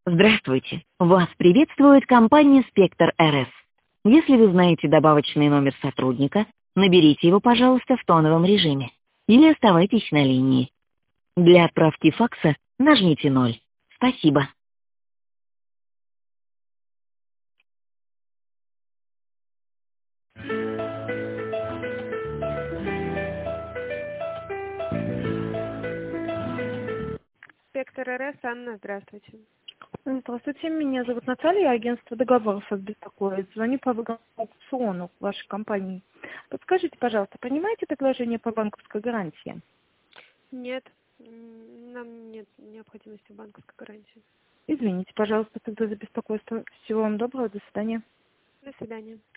Здравствуйте! Вас приветствует компания «Спектр РС». Если вы знаете добавочный номер сотрудника, наберите его, пожалуйста, в тоновом режиме или оставайтесь на линии. Для отправки факса нажмите 0. Спасибо. Спектр РС, Анна, здравствуйте. Здравствуйте, меня зовут Наталья, агентство договоров вас беспокоит. Звоню по выгодному аукциону вашей компании. Подскажите, пожалуйста, принимаете предложение по банковской гарантии? Нет, нам нет необходимости в банковской гарантии. Извините, пожалуйста, тогда за беспокойство. Всего вам доброго, до свидания. До свидания.